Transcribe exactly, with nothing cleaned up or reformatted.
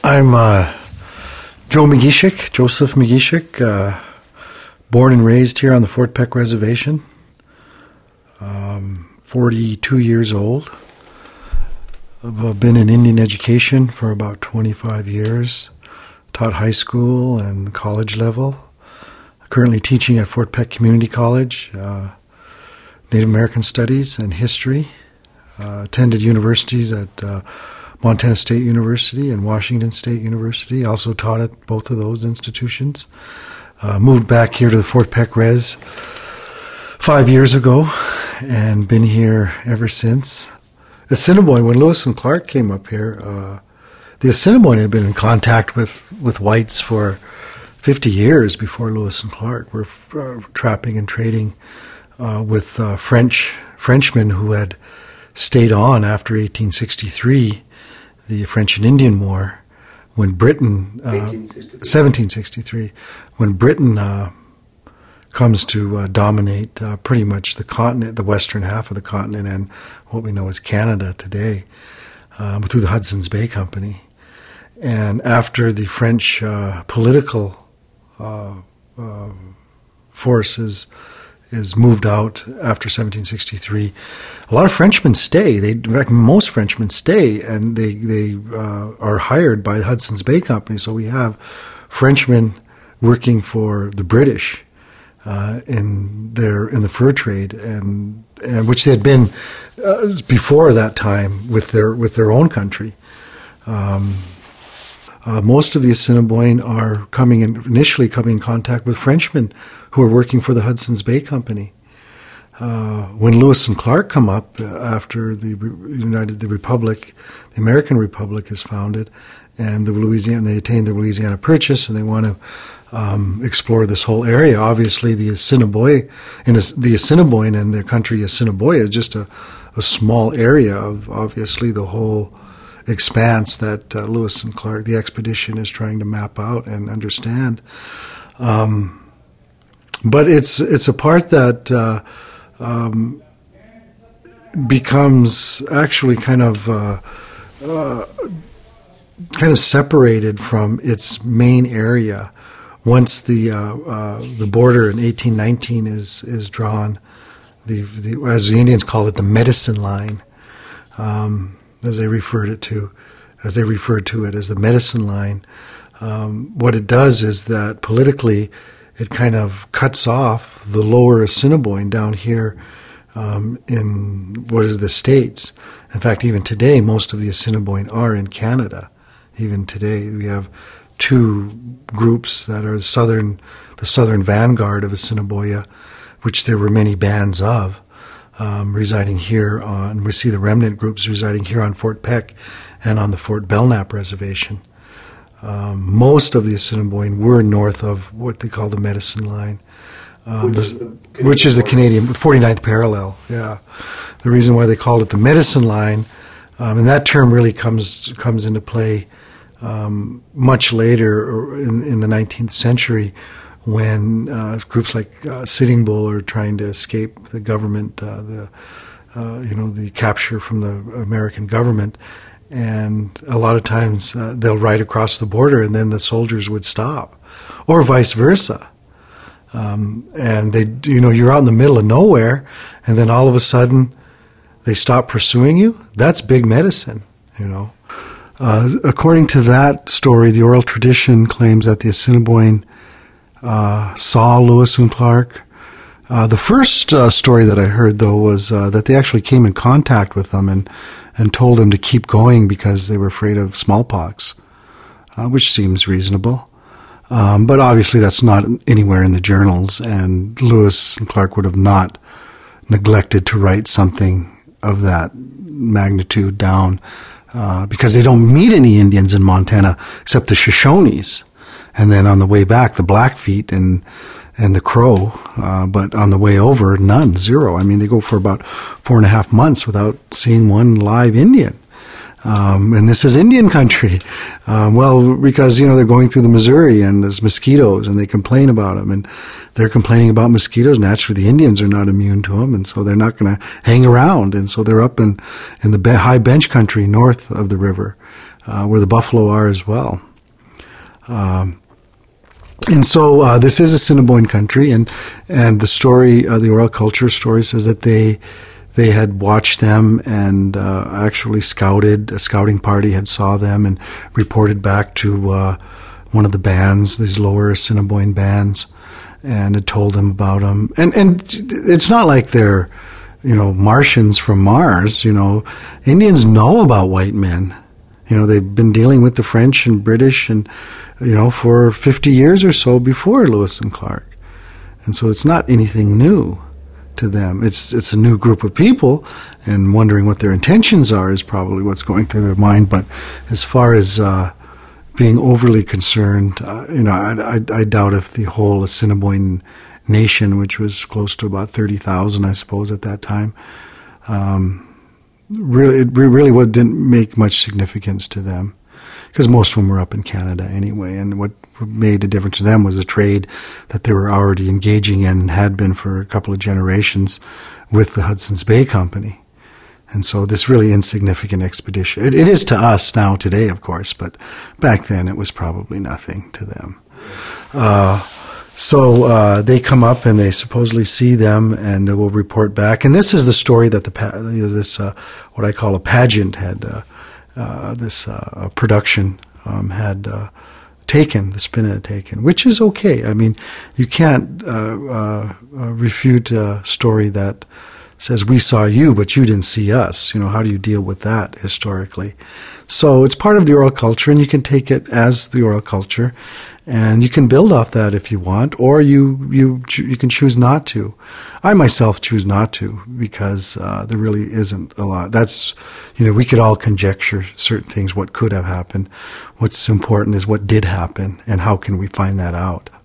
I'm uh, Joe McGeeshick, Joseph McGeeshick, uh, born and raised here on the Fort Peck Reservation, um, forty-two years old. I've been in Indian education for about twenty-five years, taught high school and college level. Currently teaching at Fort Peck Community College, uh, Native American Studies and History. Uh, attended universities at uh, Montana State University and Washington State University. Also taught at both of those institutions. Uh, moved back here to the Fort Peck Res five years ago and been here ever since. Assiniboine, when Lewis and Clark came up here, uh, the Assiniboine had been in contact with, with whites for fifty years before Lewis and Clark were uh, trapping and trading uh, with uh, French Frenchmen who had stayed on after eighteen sixty-three, the French and Indian War, when Britain, uh, seventeen sixty-three, when Britain uh, comes to uh, dominate uh, pretty much the continent, the western half of the continent, and what we know as Canada today, um, through the Hudson's Bay Company. And after the French uh, political uh, uh, force is, is moved out after seventeen sixty-three, a lot of Frenchmen stay. They, in fact, most Frenchmen stay, and they they uh, are hired by the Hudson's Bay Company. So we have Frenchmen working for the British uh, in their in the fur trade, and and which they had been uh, before that time with their with their own country. Um, Uh, most of the Assiniboine are coming in, initially coming in contact with Frenchmen who are working for the Hudson's Bay Company. Uh, when Lewis and Clark come up uh, after the United, the Republic, the American Republic is founded, and the Louisiana, they attain the Louisiana Purchase, and they want to um, explore this whole area. Obviously, the Assiniboine, and the Assiniboine and their country Assiniboia is just a, a small area of obviously the whole expanse that uh, Lewis and Clark, the expedition, is trying to map out and understand. Um, but it's it's a part that uh, um, becomes actually kind of uh, uh, kind of separated from its main area once the uh, uh, the border in eighteen nineteen is is drawn. The, the as the Indians call it, the medicine line. Um, as they referred it to, as they referred to it as the medicine line. Um, what it does is that politically, it kind of cuts off the lower Assiniboine down here um, in what are the states. In fact, even today, most of the Assiniboine are in Canada. Even today, we have two groups that are southern, the southern vanguard of Assiniboia, which there were many bands of. Um, residing here on, we see the remnant groups residing here on Fort Peck and on the Fort Belknap Reservation. Um, most of the Assiniboine were north of what they call the medicine line, um, which, is the which is the Canadian, forty-ninth parallel, yeah. The reason why they called it the medicine line, um, and that term really comes comes into play um, much later in, in the nineteenth century, when uh, groups like uh, Sitting Bull are trying to escape the government, uh, the uh, you know the capture from the American government, and a lot of times uh, they'll ride across the border, and then the soldiers would stop, or vice versa. Um, and they, you know, you're out in the middle of nowhere, and then all of a sudden they stop pursuing you. That's big medicine, you know. Uh, according to that story, the oral tradition claims that the Assiniboine Uh, saw Lewis and Clark. Uh, the first uh, story that I heard, though, was uh, that they actually came in contact with them and, and told them to keep going because they were afraid of smallpox, uh, which seems reasonable. Um, but obviously that's not anywhere in the journals, and Lewis and Clark would have not neglected to write something of that magnitude down uh, because they don't meet any Indians in Montana except the Shoshones. And then on the way back, the Blackfeet and and the Crow, uh, but on the way over, none, zero. I mean, they go for about four and a half months without seeing one live Indian. Um, and this is Indian country. Um, well, because, you know, they're going through the Missouri and there's mosquitoes and they complain about them. And they're complaining about mosquitoes. Naturally, the Indians are not immune to them, and so they're not going to hang around. And so they're up in, in the high bench country north of the river. uh, where the buffalo are as well. Um, and so uh, this is Assiniboine country, and and the story, uh, the oral culture story, says that they they had watched them and uh, actually scouted. A scouting party had saw them and reported back to uh, one of the bands, these lower Assiniboine bands, and had told them about them. And and it's not like they're, you know, Martians from Mars. You know, Indians know about white men. You know, they've been dealing with the French and British and, you know, for fifty years or so before Lewis and Clark. And so it's not anything new to them. It's it's a new group of people, and wondering what their intentions are is probably what's going through their mind. But as far as uh, being overly concerned, uh, you know, I, I, I doubt if the whole Assiniboine nation, which was close to about thirty thousand, I suppose, at that time, um, really, it really what didn't make much significance to them, because most of them were up in Canada anyway, and what made a difference to them was a trade that they were already engaging in and had been for a couple of generations with the Hudson's Bay Company. And so this really insignificant expedition, it, it is to us now today, of course, but back then it was probably nothing to them. Uh, So uh, they come up and they supposedly see them, and they will report back. And this is the story that the pa- this uh, what I call a pageant had uh, uh, this uh, production um, had uh, taken, the spin had taken, which is okay. I mean, you can't uh, uh, uh, refute a story that says we saw you, but you didn't see us. You know, how do you deal with that historically? So it's part of the oral culture, and you can take it as the oral culture. And you can build off that if you want, or you you you can choose not to. I myself choose not to, because uh, there really isn't a lot. That's, you know, we could all conjecture certain things, what could have happened. What's important is what did happen, and how can we find that out.